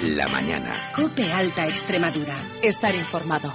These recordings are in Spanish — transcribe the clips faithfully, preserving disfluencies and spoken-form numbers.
la mañana. COPE Alta Extremadura. Estar informado.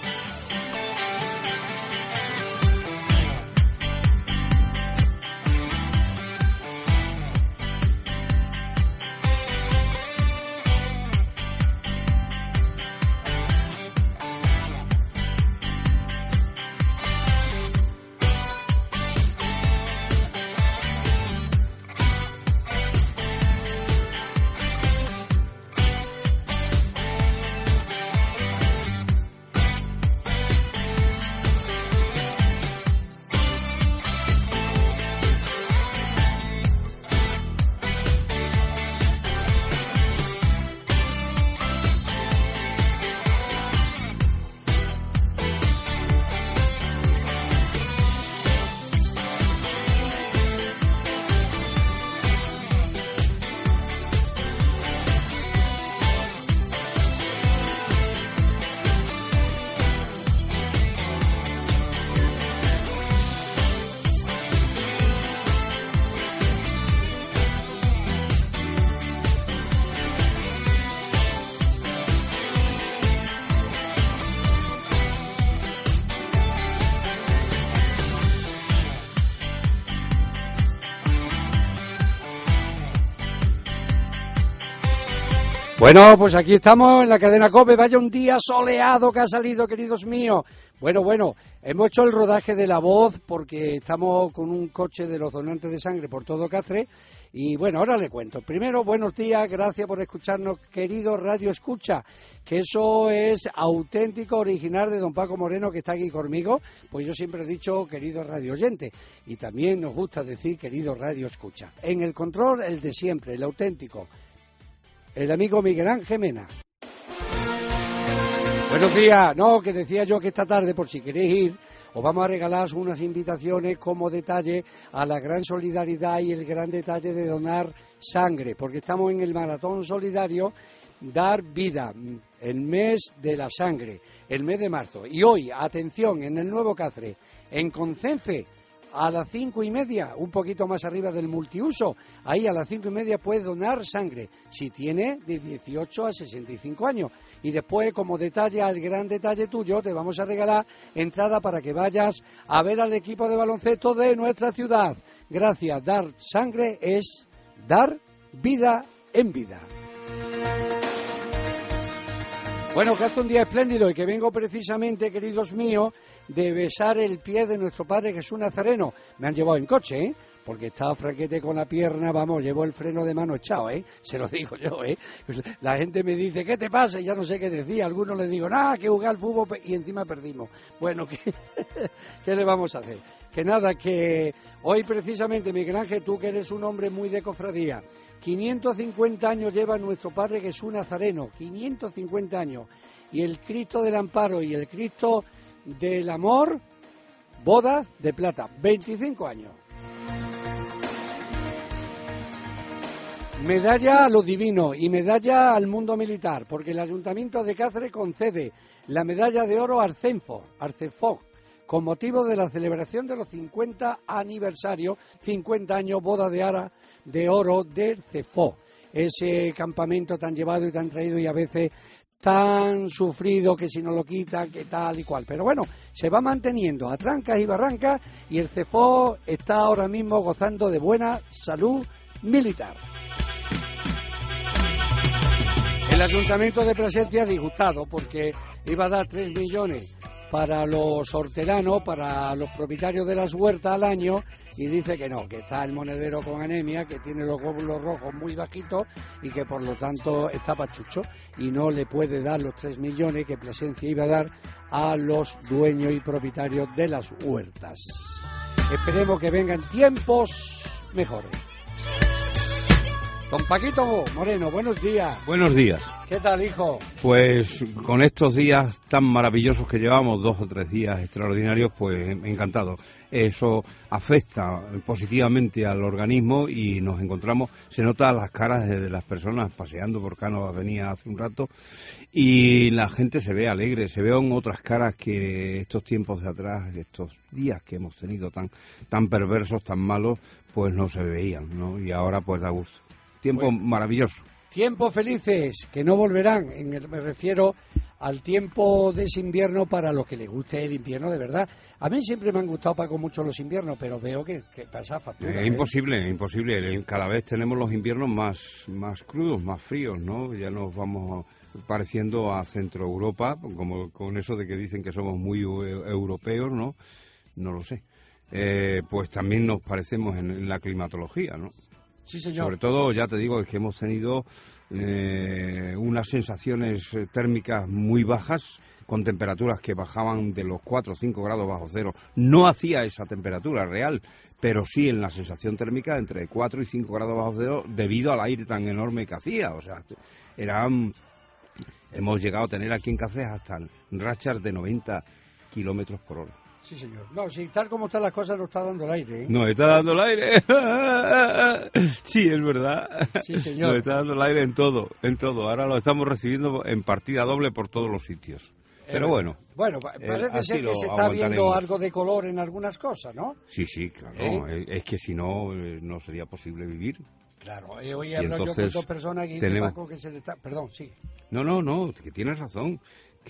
Bueno, pues aquí estamos en la cadena COPE. Vaya un día soleado que ha salido, queridos míos. Bueno, bueno, hemos hecho el rodaje de la voz porque estamos con un coche de los donantes de sangre por todo Cáceres. Y bueno, ahora le cuento. Primero, buenos días, gracias por escucharnos, querido Radio Escucha, que eso es auténtico, original de don Paco Moreno, que está aquí conmigo. Pues yo siempre he dicho querido Radio Oyente, y también nos gusta decir querido Radio Escucha. En el control, el de siempre, el auténtico, el amigo Miguel Ángel Mena. Buenos días. No, que decía yo que esta tarde, por si queréis ir, os vamos a regalar unas invitaciones como detalle a la gran solidaridad y el gran detalle de donar sangre, porque estamos en el maratón solidario Dar Vida, el mes de la sangre, el mes de marzo. Y hoy, atención, en el Nuevo Cáceres, en Concenfe, a las cinco y media, un poquito más arriba del multiuso, ahí a las cinco y media puedes donar sangre, si tiene de dieciocho a sesenta y cinco años. Y después, como detalle, al gran detalle tuyo, te vamos a regalar entrada para que vayas a ver al equipo de baloncesto de nuestra ciudad. Gracias, dar sangre es dar vida en vida. Bueno, que hace un día espléndido y que vengo precisamente, queridos míos, de besar el pie de nuestro Padre Jesús Nazareno. Me han llevado en coche, ¿eh? Porque estaba fraquete con la pierna, vamos, llevo el freno de mano echado, ¿eh? Se lo digo yo, ¿eh? La gente me dice, ¿qué te pasa? Y ya no sé qué decía. Algunos les digo, nada, que jugar al fútbol y encima perdimos. Bueno, ¿qué, ¿qué le vamos a hacer? Que nada, que hoy precisamente, Miguel Ángel, tú que eres un hombre muy de cofradía, quinientos cincuenta años lleva nuestro Padre Jesús Nazareno, quinientos cincuenta años. Y el Cristo del Amparo y el Cristo del Amor, bodas de plata, veinticinco años. Medalla a lo divino y medalla al mundo militar, porque el Ayuntamiento de Cáceres concede la medalla de oro al Cenfo, al Cefo, con motivo de la celebración de los cincuenta aniversarios, cincuenta años boda de, ara, de oro del Cefo, ese campamento tan llevado y tan traído y a veces tan sufrido que si no lo quitan, que tal y cual. Pero bueno, se va manteniendo a trancas y barrancas y el Cefo está ahora mismo gozando de buena salud militar. El Ayuntamiento de Plasencia disgustado porque iba a dar tres millones para los hortelanos, para los propietarios de las huertas al año, y dice que no, que está el monedero con anemia, que tiene los glóbulos rojos muy bajitos y que por lo tanto está pachucho y no le puede dar los tres millones que Plasencia iba a dar a los dueños y propietarios de las huertas. Esperemos que vengan tiempos mejores. Don Paquito Moreno, buenos días. Buenos días. ¿Qué tal, hijo? Pues con estos días tan maravillosos que llevamos, dos o tres días extraordinarios, pues encantado. Eso afecta positivamente al organismo y nos encontramos, se nota las caras de las personas paseando por Cánovas, venía hace un rato, y la gente se ve alegre, se ven otras caras que estos tiempos de atrás, estos días que hemos tenido tan, tan perversos, tan malos, pues no se veían, ¿no? Y ahora pues da gusto. Tiempo bueno, maravilloso. Tiempos felices que no volverán, en el, me refiero al tiempo de ese invierno para los que les guste el invierno de verdad. A mí siempre me han gustado, Paco, mucho los inviernos, pero veo que, que pasa factura. Es ¿eh? imposible, es imposible. Cada vez tenemos los inviernos más, más crudos, más fríos, ¿no? Ya nos vamos pareciendo a Centro Europa, como con eso de que dicen que somos muy europeos, ¿no? No lo sé. Eh, pues también nos parecemos en, en la climatología, ¿no? Sí, señor. Sobre todo, ya te digo, es que hemos tenido eh, unas sensaciones térmicas muy bajas, con temperaturas que bajaban de los cuatro o cinco grados bajo cero. No hacía esa temperatura real, pero sí en la sensación térmica entre cuatro y cinco grados bajo cero debido al aire tan enorme que hacía. O sea, eran, hemos llegado a tener aquí en Cáceres hasta rachas de noventa kilómetros por hora. Sí, señor. No, si tal como están las cosas no está dando el aire, ¿eh? No, está dando el aire. Sí, es verdad. Sí, señor. Nos está dando el aire en todo, en todo. Ahora lo estamos recibiendo en partida doble por todos los sitios. Pero eh, bueno. Bueno, parece eh, ser que se está viendo algo de color en algunas cosas, ¿no? Sí, sí, claro. ¿Eh? Es que si no, no sería posible vivir. Claro, eh, hoy he hablado yo con dos personas y tenemos... Paco que se le está... Perdón, sí. No, no, no, que tienes razón.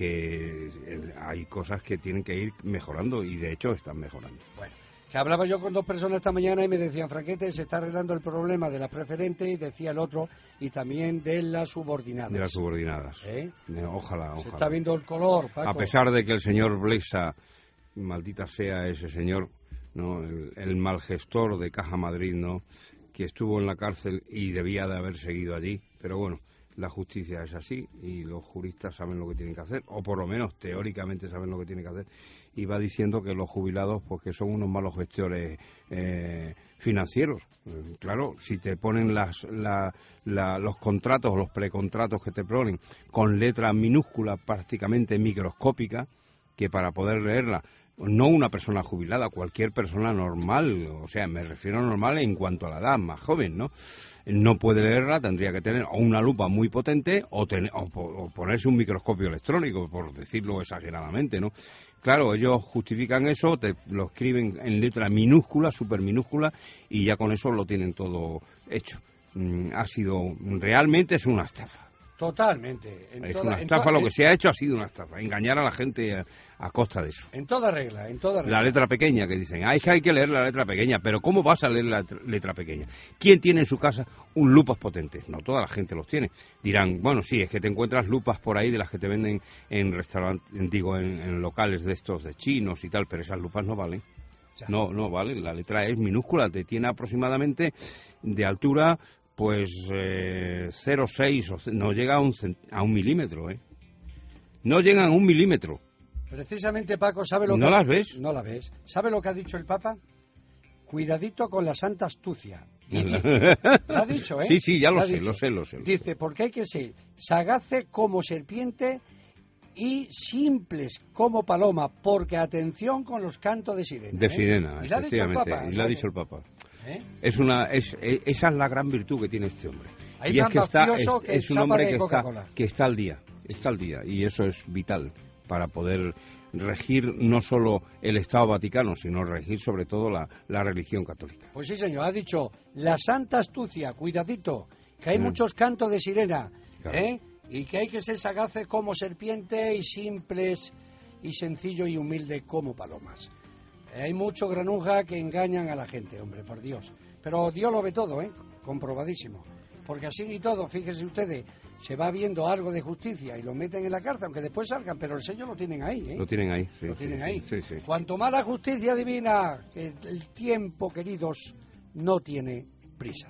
Que hay cosas que tienen que ir mejorando y de hecho están mejorando. Bueno, que hablaba yo con dos personas esta mañana y me decían, Franquete, se está arreglando el problema de la preferente, y decía el otro, y también de las subordinadas. De las subordinadas. ¿Eh? Ojalá, ojalá. Se está viendo el color, Paco. A pesar de que el señor Blesa, maldita sea ese señor, ¿no? el, el mal gestor de Caja Madrid, ¿no? Que estuvo en la cárcel y debía de haber seguido allí, pero bueno, la justicia es así y los juristas saben lo que tienen que hacer, o por lo menos teóricamente saben lo que tienen que hacer, y va diciendo que los jubilados pues que son unos malos gestores eh, financieros. Eh, claro, si te ponen las, la, la, los contratos o los precontratos que te ponen con letra minúscula prácticamente microscópica, que para poder leerla, no una persona jubilada, cualquier persona normal, o sea, me refiero a normal en cuanto a la edad, más joven, ¿no? No puede leerla, tendría que tener o una lupa muy potente o, tener, o, o ponerse un microscopio electrónico, por decirlo exageradamente, ¿no? Claro, ellos justifican eso, te lo escriben en letra minúscula, súper minúscula, y ya con eso lo tienen todo hecho. Mm, ha sido, realmente es una estafa. Totalmente. En es toda, una estafa, en lo que se ha hecho ha sido una estafa, engañar a la gente a, a costa de eso. En toda regla, en toda regla. La letra pequeña que dicen, ah, es que hay que leer la letra pequeña, pero ¿cómo vas a leer la letra pequeña? ¿Quién tiene en su casa un lupas potentes? No toda la gente los tiene. Dirán, bueno, sí, es que te encuentras lupas por ahí de las que te venden en restaurantes, digo, en, en locales de estos de chinos y tal, pero esas lupas no valen. Ya. No, no valen, la letra es minúscula, te tiene aproximadamente de altura... Pues eh, cero coma seis, no llega a un, a un milímetro, ¿eh? No llegan a un milímetro. Precisamente, Paco, ¿sabe lo que... ¿No las ves? No las ves. ¿Sabe lo que ha dicho el Papa? Cuidadito con la santa astucia. Y dice, lo ha dicho, ¿eh? Sí, sí, ya lo, lo sé, dicho. lo sé, lo sé. Dice, porque hay que ser sagaces como serpiente y simples como paloma, porque atención con los cantos de sirena. De ¿eh? sirena, y lo ha dicho el Papa. Y lo ha dicho el Papa. ¿Eh? Es una, es, es, esa es la gran virtud que tiene este hombre. Hay y es que está, es, que es un hombre que está, Coca-Cola. que está al día, está al día, y eso es vital para poder regir no solo el Estado Vaticano, sino regir sobre todo la, la religión católica. Pues sí, señor, ha dicho la santa astucia, cuidadito, que hay mm. muchos cantos de sirena, claro. ¿eh? Y que hay que ser sagaces como serpiente y simples y sencillo y humilde como palomas. Hay mucho granuja que engañan a la gente, hombre, por Dios. Pero Dios lo ve todo, ¿eh? Comprobadísimo. Porque así y todo, fíjense ustedes, se va viendo algo de justicia y lo meten en la cárcel, aunque después salgan, pero el sello lo tienen ahí, ¿eh? Lo tienen ahí, sí. Lo tienen sí, ahí. Sí, sí. Cuanto más la justicia divina, que el tiempo, queridos, no tiene prisa.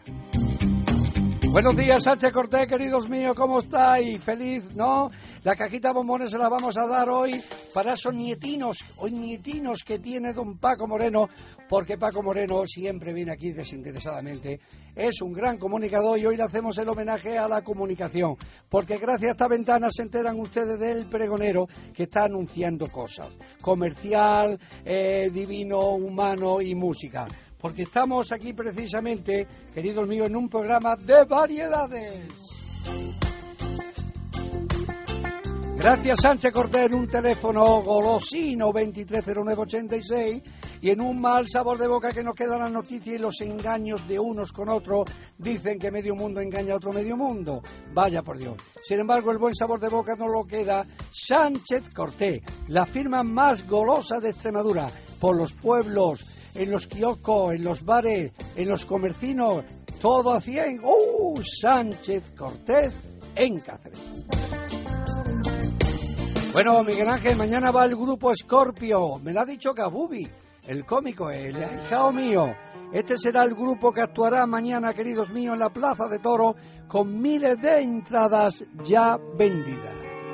Buenos días, Sánchez Cortés, queridos míos, ¿cómo estáis? Feliz, ¿no? La cajita bombones se la vamos a dar hoy para esos nietinos, hoy nietinos que tiene don Paco Moreno, porque Paco Moreno siempre viene aquí desinteresadamente. Es un gran comunicador y hoy le hacemos el homenaje a la comunicación, porque gracias a esta ventana se enteran ustedes del pregonero que está anunciando cosas, comercial, eh, divino, humano y música. Porque estamos aquí precisamente, queridos míos, en un programa de variedades. Gracias Sánchez Cortés en un teléfono golosino veintitrés cero nueve ochenta y seis y en un mal sabor de boca que nos queda la noticia y los engaños de unos con otros. Dicen que medio mundo engaña a otro medio mundo. Vaya por Dios. Sin embargo, el buen sabor de boca no lo queda Sánchez Cortés, la firma más golosa de Extremadura, por los pueblos, en los kioscos, en los bares, en los comercinos, todo a cien. ¡Uh! Sánchez Cortés en Cáceres. Bueno, Miguel Ángel, mañana va el grupo Scorpio. Me lo ha dicho Gabubi, el cómico, el hijao mío. Este será el grupo que actuará mañana, queridos míos, en la Plaza de Toros, con miles de entradas ya vendidas.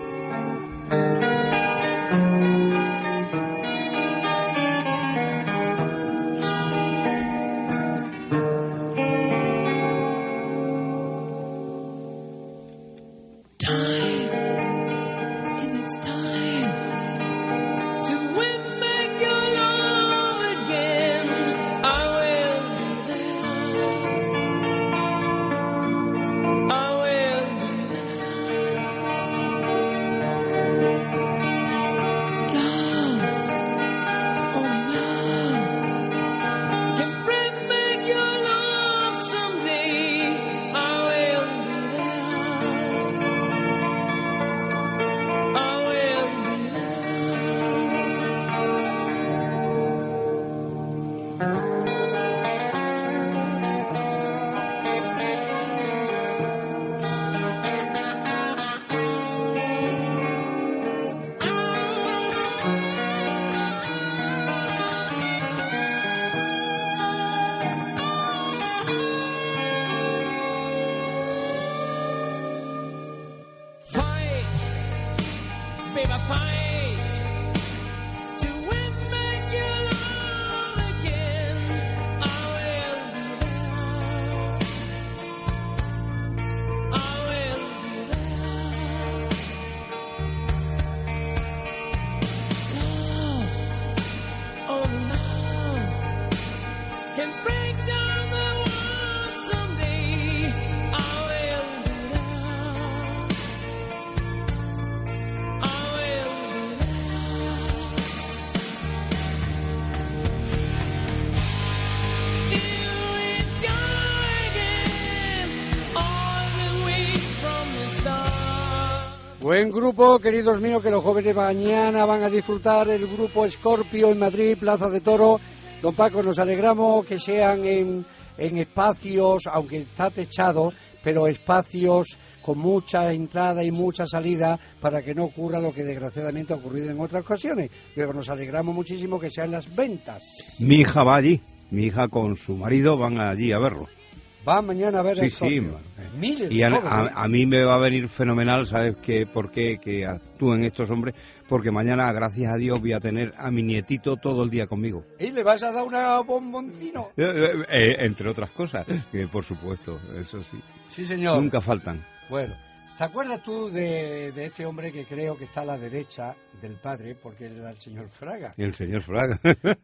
Buen grupo, queridos míos, que los jóvenes mañana van a disfrutar, el grupo Scorpio en Madrid, Plaza de Toros. Don Paco, nos alegramos que sean en, en espacios, aunque está techado, pero espacios con mucha entrada y mucha salida para que no ocurra lo que desgraciadamente ha ocurrido en otras ocasiones. Pero nos alegramos muchísimo que sean las ventas. Mi hija va allí, mi hija con su marido van allí a verlo. Va mañana a ver sí, el sí, Miles y a, a, a mí me va a venir fenomenal, ¿sabes qué? ¿Por qué que actúen estos hombres? Porque mañana, gracias a Dios, voy a tener a mi nietito todo el día conmigo. ¿Y le vas a dar una bomboncino? Eh, eh, eh, entre otras cosas, que por supuesto, eso sí. Sí, señor. Nunca faltan. Bueno, ¿te acuerdas tú de, de este hombre que creo que está a la derecha del padre, porque él era el señor Fraga? El señor Fraga.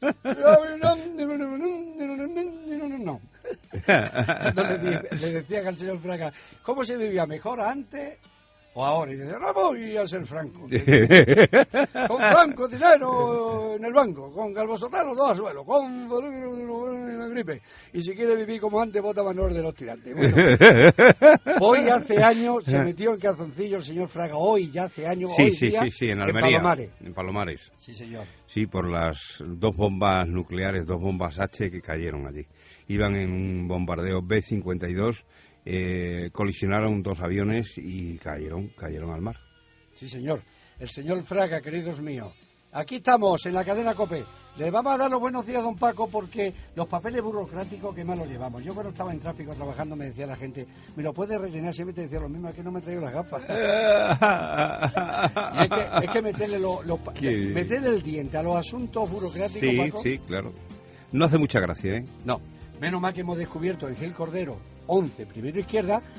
No. Entonces le, le decían al señor Fraga, ¿cómo se vivía mejor antes o ahora? Y dice, no voy a ser franco. Con franco dinero en el banco, con Calvo Sotelo todo a suelo, con gripe. Y si quiere vivir como antes, vota Manuel de los Tirantes. Bueno, hoy hace años se metió en calzoncillo el señor Fraga, hoy ya hace años, sí, hoy sí, día, sí, sí, en Almería, en Palomares. En Palomares. Sí, señor. Sí, por las dos bombas nucleares, dos bombas H que cayeron allí. Iban en un bombardeo B cincuenta y dos, eh, colisionaron dos aviones y cayeron, cayeron al mar. Sí, señor. El señor Fraga, queridos míos. Aquí estamos, en la cadena COPE. Le vamos a dar los buenos días, don Paco, porque los papeles burocráticos que más los llevamos. Yo cuando estaba en tráfico trabajando me decía la gente, ¿me lo puedes rellenar? Siempre te decía lo mismo, es que no me traigo las gafas. Y es que, es que meterle, lo, lo, meterle el diente a los asuntos burocráticos, sí, Paco. Sí, claro. No hace mucha gracia, ¿eh? No. Menos mal que hemos descubierto en Gil Cordero, once, primero izquierda,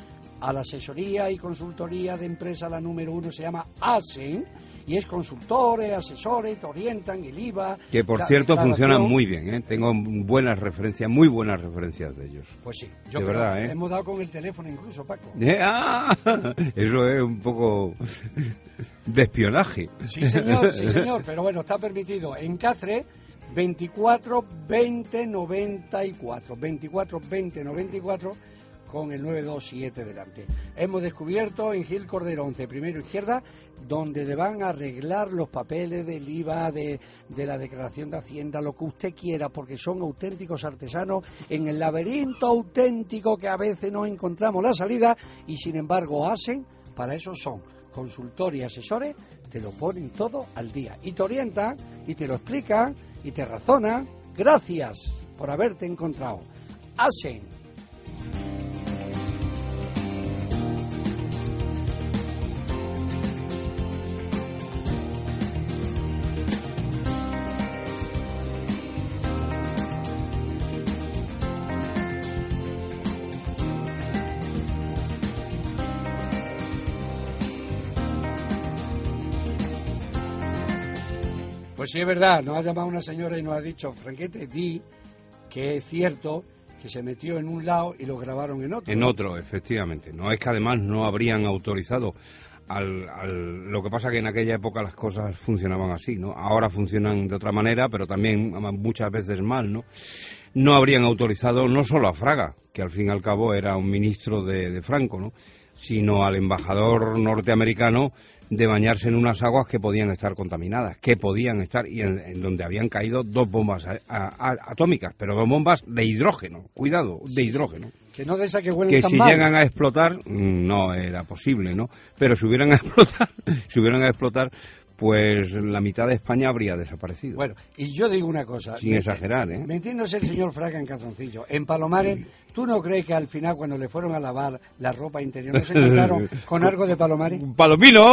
a la asesoría y consultoría de empresa, la número uno se llama ASEN, y es consultores, asesores, te orientan, el I V A... Que por cierto funcionan muy bien, ¿eh? Tengo buenas referencias, muy buenas referencias de ellos. Pues sí, yo de creo verdad, que ¿eh? hemos dado con el teléfono incluso, Paco. ¿Eh? ¡Ah! Eso es un poco de espionaje. Sí señor, sí señor, pero bueno, está permitido. En Cáceres, veinticuatro veinte noventa y cuatro, veinticuatro veinte noventa y cuatro, con el nueve dos siete delante. Hemos descubierto en Gil Cordero once, primero izquierda, donde le van a arreglar los papeles del I V A, de, de la declaración de Hacienda, lo que usted quiera, porque son auténticos artesanos en el laberinto auténtico que a veces no encontramos la salida, y sin embargo hacen, para eso son consultores y asesores, te lo ponen todo al día, y te orientan, y te lo explican, y te razonan. Gracias por haberte encontrado. Hacen. Pues sí, es verdad, nos ha llamado una señora y nos ha dicho, Franquete, di que es cierto que se metió en un lado y lo grabaron en otro. En otro, efectivamente. No es que además no habrían autorizado al, al... Lo que pasa que en aquella época las cosas funcionaban así, ¿no? Ahora funcionan de otra manera, pero también muchas veces mal, ¿no? No habrían autorizado no solo a Fraga, que al fin y al cabo era un ministro de, de Franco, ¿no?, sino al embajador norteamericano, de bañarse en unas aguas que podían estar contaminadas, que podían estar, y en, en donde habían caído dos bombas a, a, a, atómicas, pero dos bombas de hidrógeno, cuidado, de hidrógeno. Que no de esa que huelen que tan si mal. llegan a explotar, no era posible, ¿no? Pero si hubieran a explotar, si hubieran a explotar, pues la mitad de España habría desaparecido. Bueno, y yo digo una cosa. Sin exagerar, ¿eh? Metiéndose el señor Fraga en calzoncillo. En Palomares, ¿tú no crees que al final, cuando le fueron a lavar la ropa interior, no se encontraron con algo de Palomares? ¡Un palomino!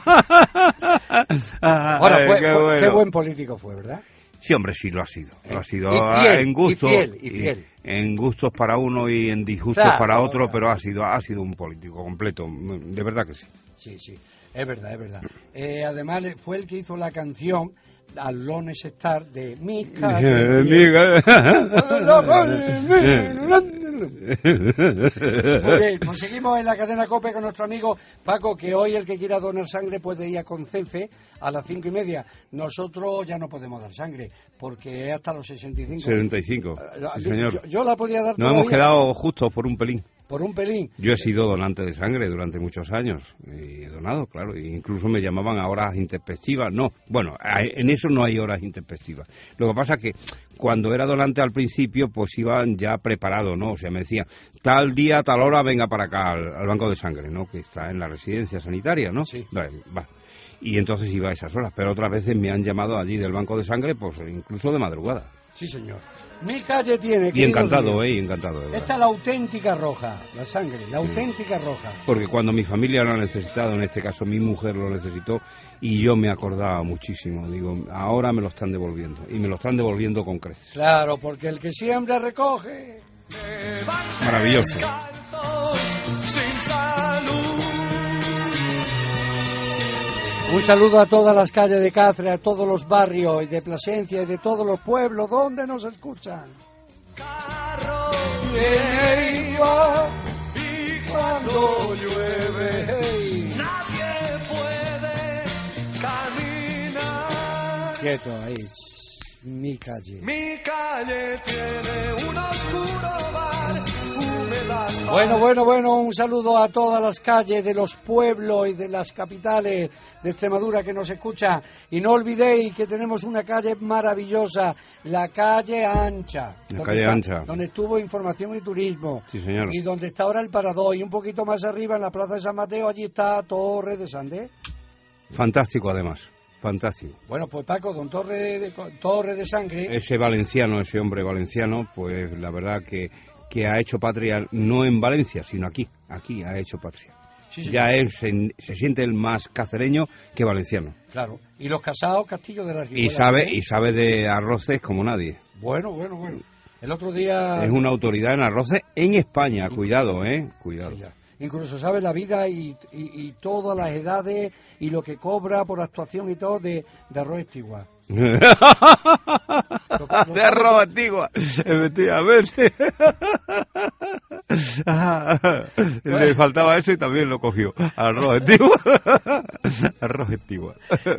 Ahora, fue, qué, fue, bueno. qué buen político fue, ¿verdad? Sí, hombre, sí lo ha sido. Lo ha sido Y fiel, en gustos, y fiel, y fiel. en gustos para uno y en disgustos Claro, para otro, claro. pero ha sido ha sido un político completo, de verdad que sí. Sí, sí, es verdad, es verdad. Eh, además, fue el que hizo la canción al Lone Star de Mi calle. Muy bien, pues seguimos en la cadena COPE con nuestro amigo Paco, que hoy el que quiera donar sangre puede ir a Concefe a las cinco y media. Nosotros ya no podemos dar sangre, porque es hasta los sesenta y cinco. setenta y cinco, sí, señor. Yo, yo la podía dar Nos todavía, hemos quedado justos por un pelín. por un pelín. Yo he sido donante de sangre durante muchos años, y he donado, claro, e incluso me llamaban a horas intempestivas. No, bueno, en eso no hay horas intempestivas. Lo que pasa es que cuando era donante al principio, pues iban ya preparados, ¿no? O sea, me decían, tal día, tal hora, venga para acá al, al banco de sangre, ¿no?, que está en la residencia sanitaria, ¿no? Sí. Vale, va. Y entonces iba a esas horas, pero otras veces me han llamado allí del banco de sangre, pues incluso de madrugada. Sí, señor. Mi calle tiene... Y encantado, míos. eh, encantado, de verdad. Esta es la auténtica roja, la sangre, la Sí. auténtica roja. Porque cuando mi familia lo ha necesitado, en este caso mi mujer lo necesitó, y yo me acordaba muchísimo. Digo, ahora me lo están devolviendo, y me lo están devolviendo con creces. Claro, porque el que siembra recoge. Maravilloso. Un saludo a todas las calles de Cáceres, a todos los barrios y de Plasencia y de todos los pueblos donde nos escuchan. Viene y va, y cuando llueve, hey. Nadie puede caminar. Quieto ahí. Mi calle. Mi calle tiene un oscuro bar, húmedas. Bueno, bueno, bueno, un saludo a todas las calles de los pueblos y de las capitales de Extremadura que nos escuchan. Y no olvidéis que tenemos una calle maravillosa, la calle Ancha. La donde calle está- Ancha. Donde estuvo Información y Turismo. Sí, señor. Y donde está ahora el Parador. Y un poquito más arriba, en la Plaza de San Mateo, allí está Torre de Sandé. Fantástico, además. Fantástico. Bueno, pues Paco, don Torre de, Torre de Sangre... Ese valenciano, ese hombre valenciano, pues la verdad que, que ha hecho patria no en Valencia, sino aquí. Aquí ha hecho patria. Sí, sí, Ya él se, se siente el más cacereño que valenciano. claro. Y los casados, Castillo de la Y Ribera. sabe, y sabe de arroces como nadie. Bueno, bueno, bueno. El otro día... Es una autoridad en arroces en España. Cuidado, ¿eh? Cuidado. Sí, ya. incluso sabe la vida y, y, y todas las edades y lo que cobra por actuación y todo de, de Arroz Estigua. De arroz antigua, efectivamente. Le faltaba eso y también lo cogió. Arroz antigua. Arroz antigua.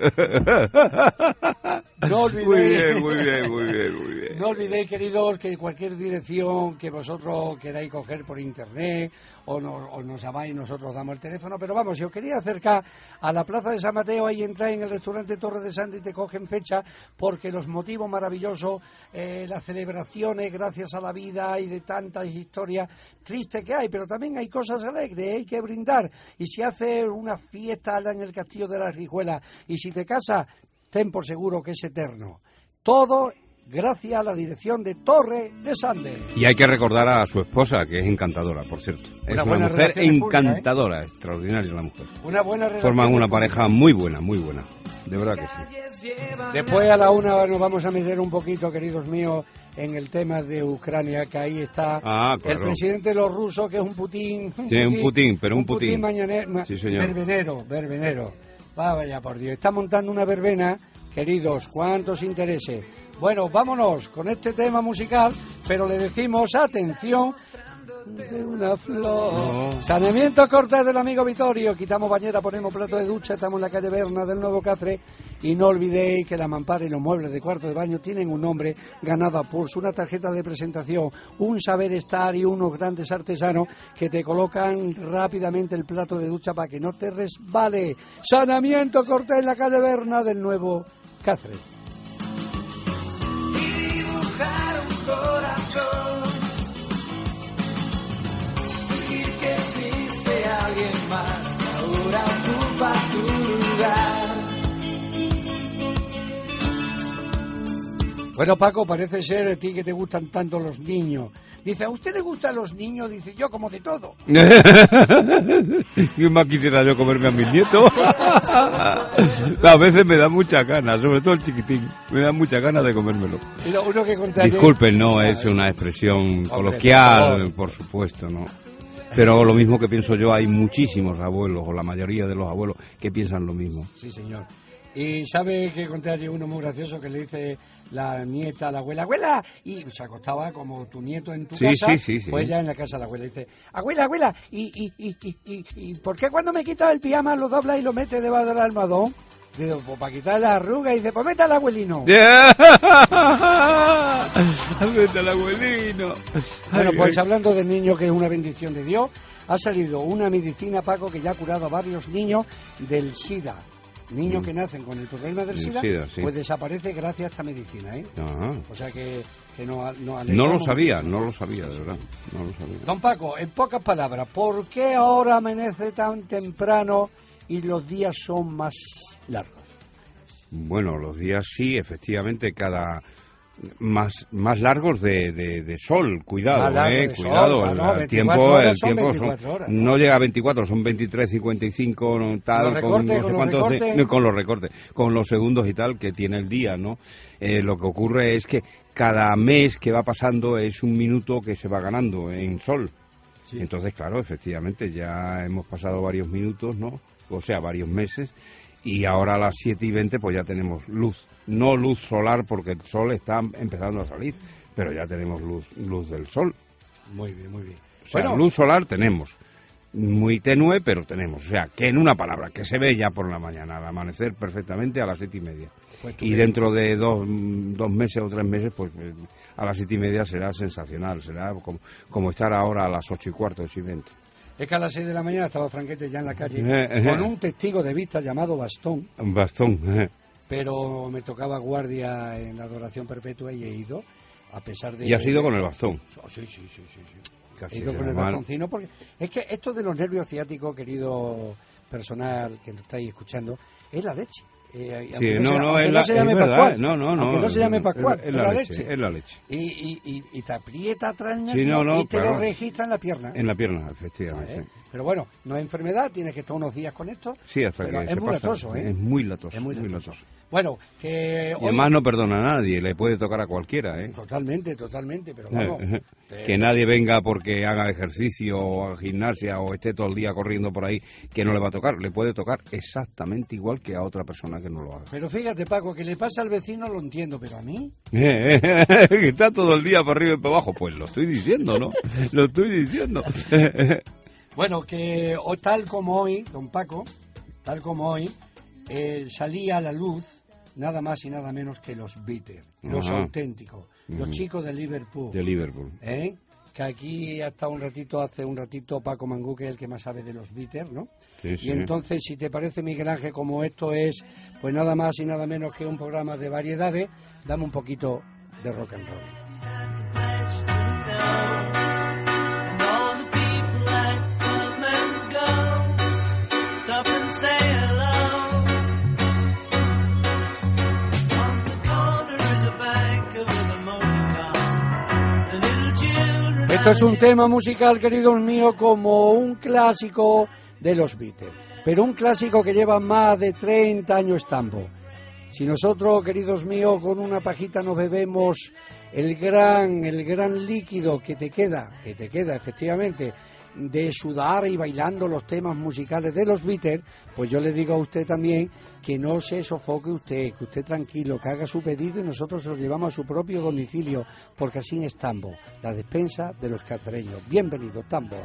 No olvidéis, muy bien, muy bien, muy bien, muy bien. No olvidéis, queridos, que cualquier dirección que vosotros queráis coger por internet o, no, o nos llamáis, nosotros damos el teléfono. Pero vamos, si os quería acercar a la Plaza de San Mateo, ahí entráis en el restaurante Torre de Santa y te cogen fecha, porque los motivos maravillosos, eh, las celebraciones gracias a la vida y de tantas historias tristes que hay, pero también hay cosas alegres, hay que brindar. Y si haces una fiesta en el Castillo de la Rijuela y si te casas, ten por seguro que es eterno. Todo gracias a la dirección de Torre de Sande. Y hay que recordar a su esposa, que es encantadora, por cierto. Es Una una, buena mujer relación encantadora, ¿eh? Extraordinaria la mujer. Una buena relación. Forman una pública. pareja muy buena, muy buena. De verdad que sí. Después a la una nos vamos a meter un poquito, queridos míos, en el tema de Ucrania, que ahí está Ah, claro. el presidente de los rusos, que es un Putin. Un Sí, un Putin, pero un Putin. Putin. mañanero, ma- Sí, señor. Verbenero, verbenero. Va, vaya por Dios. Está montando una verbena, queridos, cuántos intereses. Bueno, vámonos con este tema musical, pero le decimos, atención, de una flor. No. Saneamiento Cortés del amigo Vittorio. Quitamos bañera, ponemos plato de ducha, estamos en la calle Berna del Nuevo Cáceres. Y no olvidéis que la mampara y los muebles de cuarto de baño tienen un nombre ganado a pulso, una tarjeta de presentación, un saber estar y unos grandes artesanos que te colocan rápidamente el plato de ducha para que no te resbale. Saneamiento Cortés en la calle Berna del Nuevo Cáceres. Y dibujar un corazón y que existe alguien más que ahora ocupa tu lugar. Bueno, Paco, parece ser a ti que te gustan tanto los niños. Dice, ¿a usted le gustan los niños? Dice, yo como de todo. ¿Qué más quisiera yo comerme a mis nietos? A veces me da mucha ganas, sobre todo el chiquitín. Me da mucha ganas de comérmelo. Y lo uno que conté ayer- Disculpen, no es una expresión coloquial, por supuesto, no. Pero lo mismo que pienso yo, hay muchísimos abuelos, o la mayoría de los abuelos, que piensan lo mismo. Sí, señor. Y sabe que conté ayer uno muy gracioso que le dice la nieta a la abuela, abuela, y se acostaba como tu nieto en tu Sí, casa, sí, sí, sí. pues ya en la casa de la abuela dice, abuela, abuela, ¿y, y, y, y, y, y por qué cuando me quitas el pijama lo doblas y lo metes debajo del almohadón? Digo, pues para quitar la arruga, y dice, pues mete al abuelino. Vete al abuelino. Bueno, Ay, pues ay. hablando de niños, que es una bendición de Dios, ha salido una medicina, Paco, que ya ha curado a varios niños del SIDA. Niños Mm. que nacen con el problema del Del SIDA, SIDA, sí. pues desaparece gracias a esta medicina, ¿eh? Ajá. O sea que, que no, no, No alegramos lo sabía, muchísimo. no lo sabía, de verdad. No lo sabía. Don Paco, en pocas palabras, ¿por qué ahora amanece tan temprano y los días son más largos? Bueno, los días sí, efectivamente, cada más más largos de, de, de sol, cuidado, Más largo eh, de sol, cuidado, claro, el, no, el veinticuatro tiempo, horas el son tiempo veinticuatro horas. no llega a veinticuatro, son veintitrés, cincuenta y cinco, no, tal, Los recortes, con no sé con los cuántos, recortes. de- con los recortes, con los segundos y tal que tiene el día, ¿no? Eh, lo que ocurre es que cada mes que va pasando es un minuto que se va ganando en sol. Sí. Entonces, claro, efectivamente, ya hemos pasado varios minutos, ¿no? O sea, varios meses, y ahora a las siete y veinte pues ya tenemos luz. No luz solar porque el sol está empezando a salir, pero ya tenemos luz, luz del sol. Muy bien, muy bien. O sea, Bueno, luz solar tenemos. Muy tenue, pero tenemos. O sea, que en una palabra, que se ve ya por la mañana, al amanecer perfectamente a las siete y media. pues Y estupendo. dentro de dos, dos meses o tres meses, pues eh, a las siete y media será sensacional. Será como, como estar ahora a las ocho y cuarto, ocho y veinte. Es que a las seis de la mañana estaba Franquete ya en la calle Eh, eh. con un testigo de vista llamado Bastón, Un bastón. eh. pero me tocaba guardia en la adoración perpetua y he ido, a pesar de... Y has ido con el bastón. Oh, sí, sí, sí, sí, sí. Casi He ido es con el normal. bastoncino porque es que esto de los nervios ciáticos, querido personal que nos estáis escuchando, es la leche. Eh, Sí, aunque no, sea- no, aunque es, no la, se es llame verdad, Pascual, no, no, no, aunque no se llame es- Pascual, es, es la la leche, leche. es la leche. Y, y, y, y te aprieta atrás el Sí, nervio no, no, y te claro. lo registra en la pierna. En la pierna, efectivamente. ¿Sabes? Pero bueno, no es enfermedad, tienes que estar unos días con esto. Sí, hasta pero que es se muy pasa. latoso, ¿eh? Es muy latoso. Es muy muy latoso. latoso. Bueno, que Y hoy... además no perdona a nadie, le puede tocar a cualquiera, ¿eh? Totalmente, totalmente, pero vamos... eh, Que nadie venga porque haga ejercicio o haga gimnasia o esté todo el día corriendo por ahí, que no le va a tocar. Le puede tocar exactamente igual que a otra persona que no lo haga. Pero fíjate, Paco, que le pasa al vecino lo entiendo, pero a mí... Que está todo el día para arriba y para abajo. Pues lo estoy diciendo, ¿no? Lo estoy diciendo. Bueno, que o tal como hoy, don Paco, tal como hoy, eh, salía a la luz nada más y nada menos que los Beatles, los Ajá. auténticos, los Ujú. chicos de Liverpool. De Liverpool. ¿Eh? Que aquí hasta un ratito, hace un ratito, Paco Mangú, que es el que más sabe de los Beatles, ¿no? Sí, sí. Y entonces, si te parece, Miguel Ángel, como esto es, pues nada más y nada menos que un programa de variedades, dame un poquito de rock and roll. And all the people that come and go, stop and say hello. On the corner is a banker with a motor car. The little children. Esto es un tema musical, queridos míos, como un clásico de los Beatles, pero un clásico que lleva más de treinta años estampo. Si nosotros, queridos míos, con una pajita nos bebemos el gran, el gran líquido que te queda, que te queda efectivamente, de sudar y bailando los temas musicales de los Beatles, pues yo le digo a usted también que no se sofoque usted, que usted tranquilo, que haga su pedido y nosotros se lo llevamos a su propio domicilio, porque así es Tambo, la despensa de los cacereños. Bienvenido, Tambo.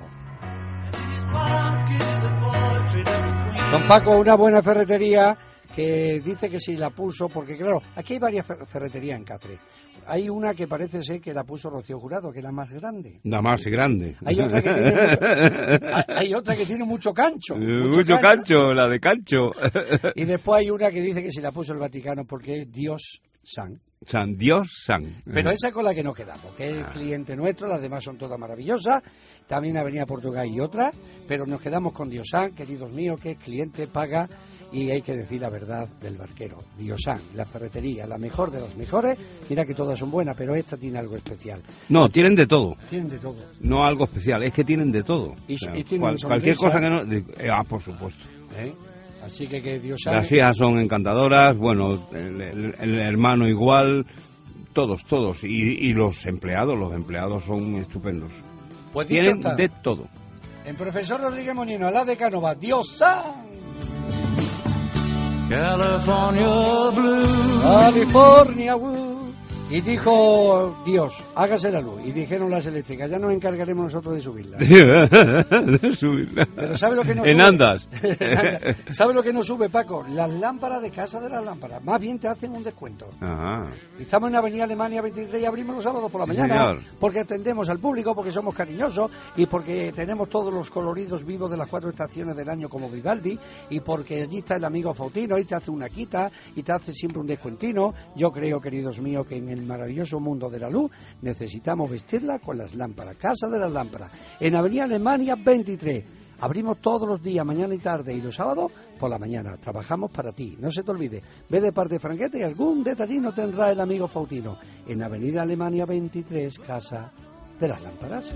Don Paco, una buena ferretería que dice que si la puso, porque claro, aquí hay varias fer- ferreterías en Cáceres. Hay una que parece ser que la puso Rocío Jurado, que es la más grande. La más grande. Hay otra que tiene mucho, hay, hay otra que tiene mucho cancho. Mucho cancho, la de cancho. Y después hay una que dice que si la puso el Vaticano porque es Dios San. San Dios San. Pero esa es con la que nos quedamos, que es el Ah. cliente nuestro, las demás son todas maravillosas, también Avenida Portugal y otra, pero nos quedamos con Diosan, queridos míos, que el cliente paga y hay que decir la verdad del barquero. Diosan, la ferretería, la mejor de las mejores, mira que todas son buenas, pero esta tiene algo especial. No, tienen de todo. Tienen de todo. No algo especial, es que tienen de todo. Y- O sea, y tienen cual- sonrisa. cualquier cosa que no... de- eh, ah, por supuesto. ¿eh? Así que que Diosan... Las hijas son encantadoras, bueno, el, el- el hermano igual, todos, todos. Y, y los empleados, los empleados son estupendos. Pues dicho Tienen está, de todo. en Profesor Rodríguez Molino, a la de Cánova, Diosan. California Blue. California, uh. Y dijo Dios, hágase la luz. Y dijeron las eléctricas, ya nos encargaremos nosotros de subirla. Subirla. Pero ¿sabe lo que no En sube? andas. ¿Sabe lo que no sube, Paco? Las lámparas de casa de las lámparas. Más bien te hacen un descuento. Ajá. Estamos en Avenida Alemania veintitrés y abrimos los sábados por la Sí, mañana. señor. Porque atendemos al público, porque somos cariñosos y porque tenemos todos los coloridos vivos de las cuatro estaciones del año como Vivaldi y porque allí está el amigo Fautino y te hace una quita y te hace siempre un descuentino. Yo creo, queridos míos, que en el maravilloso mundo de la luz necesitamos vestirla con las lámparas. Casa de las lámparas. En Avenida Alemania veintitrés. Abrimos todos los días, mañana y tarde, y los sábados por la mañana. Trabajamos para ti. No se te olvide. Ve de parte de Franquete y algún detallino tendrá el amigo Fautino. En Avenida Alemania veintitrés, Casa de las Lámparas.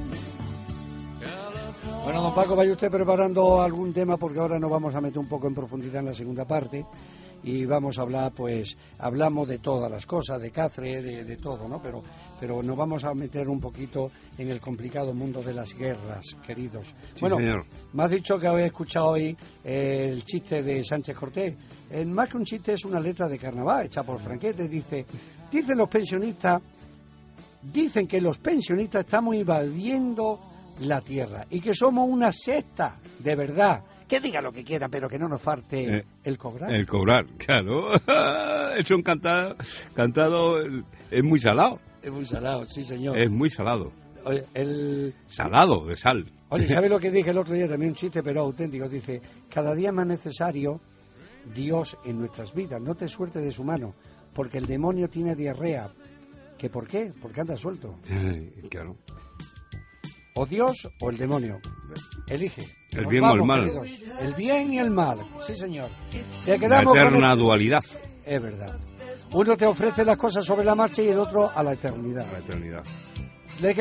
Bueno, don Paco, vaya usted preparando algún tema porque ahora nos vamos a meter un poco en profundidad en la segunda parte y vamos a hablar, pues, hablamos de todas las cosas, de Cáceres, de, de todo, ¿no? Pero, pero nos vamos a meter un poquito en el complicado mundo de las guerras, queridos. Sí, bueno, señor. me has dicho que habéis escuchado hoy eh, el chiste de Sánchez Cortés. Eh, más que un chiste es una letra de carnaval hecha por Franquete. Dice, dicen los pensionistas, dicen que los pensionistas estamos invadiendo la tierra y que somos una secta, de verdad. Que diga lo que quiera, pero que no nos falte Eh, el cobrar. El cobrar, claro. Es un cantado, cantado, es muy salado. Es muy salado, sí, señor. Es muy salado. Oye, el... Salado, de sal. Oye, ¿sabe lo que dije el otro día? También un chiste, pero auténtico. Dice, cada día es más necesario Dios en nuestras vidas. No te suerte de su mano, porque el demonio tiene diarrea. ¿Que por qué? Porque anda suelto. Claro. O Dios o el demonio. Elige. El Nos bien o el vamos, mal. queridos. El bien y el mal. Sí, señor. Te La quedamos con eterna el... dualidad. Es verdad. Uno te ofrece las cosas sobre la marcha y el otro a la eternidad. La eternidad.